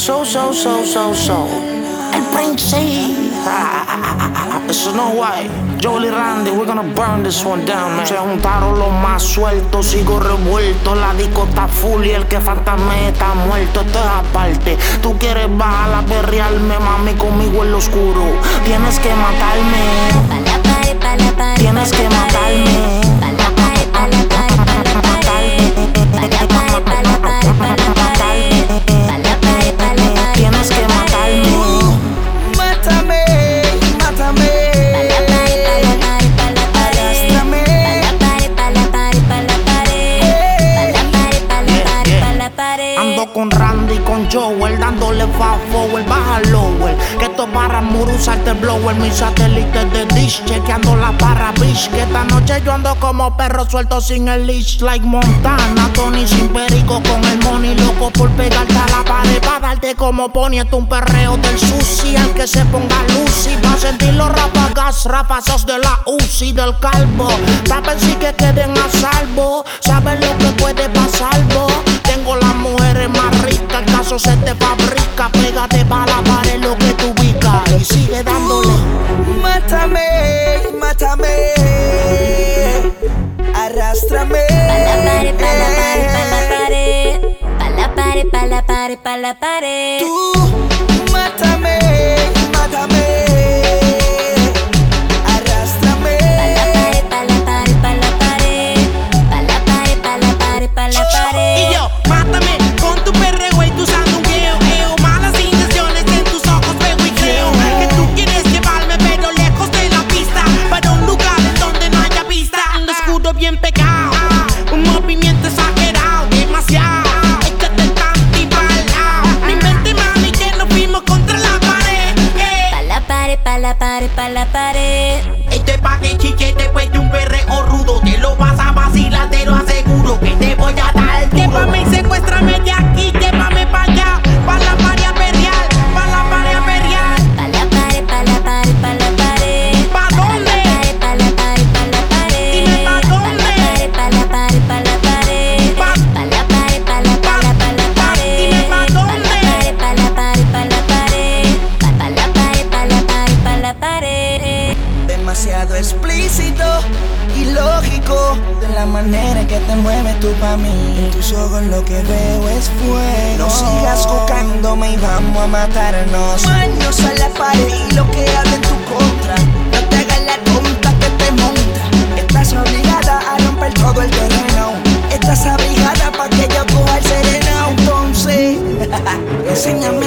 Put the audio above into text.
El Prince. Snow White, Jolie Randy, we're gonna burn this one down, man. Se juntaron los más sueltos, sigo revuelto. La disco está full y el que fantasme está muerto. Esto es aparte. Tú quieres bajar a perrearme, mami, conmigo en lo oscuro. Tienes que matarme. Tienes que matarme. Tienes que matarme. Mátame, mátame. Ando con Randy y con Joel, dándole fast forward, baja lower. Que esto para muro, usarte el blower. Mis satélites de dish, chequeando la barra bitch. Que esta noche yo ando como perro suelto sin el leash. Like Montana, Tony sin perico con el money. Loco por pegarte a la pared, pa' darte como pony. Esto un perreo del sushi, al que se ponga Lucy. Va a sentir los ráfagas, rapazos de la UCI, del calvo. Saben si que queden a salvo, saben lo que puede pasar, vos. Tengo las mujeres más ricas, el caso se te fabrica. Pégate pa' la pared lo que tú ubicas y sigue dándole. Mátame, mátame. Arrástrame. Pa' la pared. Tú, mátame, mátame. Arrástrame. Pa' la pared. Y yo, mátame con tu perreo y tu sandungueo. Malas intenciones en tus ojos veo y creo que tú quieres llevarme pero lejos de la pista, para un lugar en donde no haya vista. Un escudo bien pegado, un movimiento exagerado, demasiado. Échate tanto y balao. Mi mente, mami, que nos fuimos contra la pared. Pa' la pared. Esto es pa' que chiche después de un perreo rudo. Te lo vas a vacilar, te lo aseguro. Que te voy a dar duro. Llévame y secuéstrame de aquí, llévame pa' allá. Pa' la pared a perrear, pa' la pared a perrear. Pa' la pared. ¿Pa' dónde? Pa' la pared. Dime pa' dónde. Pa' la pared. Pa' Dime pa' dónde. Pa' la pared. Demasiado explícito y lógico de la manera que te mueves tú pa' mí. En tus ojos lo que veo es fuego. No sigas buscándome y vamos a matarnos. Manos a la pared y lo que habla en tu contra. No te hagas la tonta que te monta. Estás obligada a romper todo el terreno. Estás abrigada pa' que yo coja el sereno. Entonces, enséñame